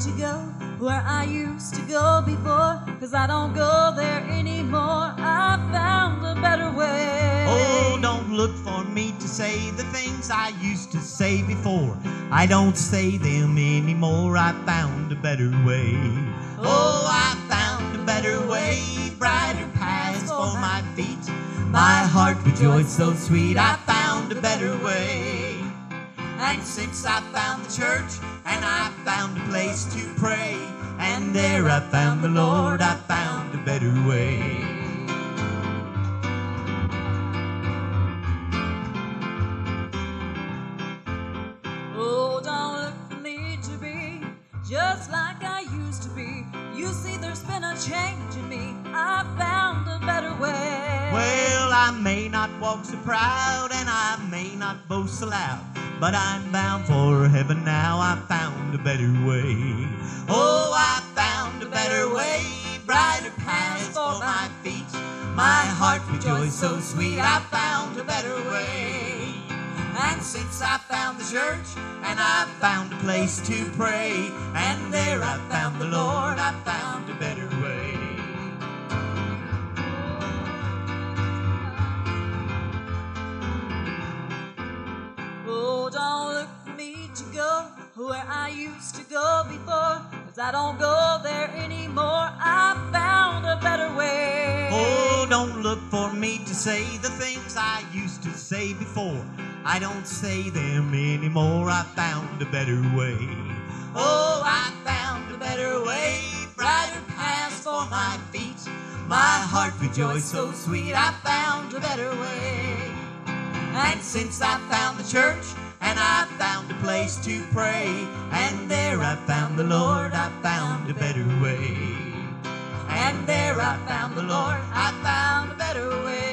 to go where I used to go before, 'cause I don't go there anymore. I found a better way. Oh, don't look for me to say the things I used to say before. I don't say them anymore. I found a better way. Oh, I found a better way, brighter paths for my feet. My heart rejoiced so sweet. I found a better way. And since I found the church, and I found a place to pray, and there I found the Lord, I found a better way. Oh, don't look for me to be just like I used to be. You see, there's been a change in me. I found a better way. Well, I may not walk so proud, and I may not boast so loud, but I'm bound for heaven now. I found a better way. Oh, I found a better way, brighter paths for my feet. My heart rejoiced so sweet. I found a better way. And since I found the church, and I found a place to pray, and there I found the Lord, I found a better way. Oh, don't look for me to go where I used to go before, 'cause I don't go there anymore. I found a better way. Oh, don't look for me to say the things I used to say before. I don't say them anymore. I found a better way. Oh, I found a better way, brighter paths for my feet. My heart rejoiced so sweet. I found a better way. And since I found the church, and I found a place to pray, and there I found the Lord, I found a better way. And there I found the Lord, I found a better way.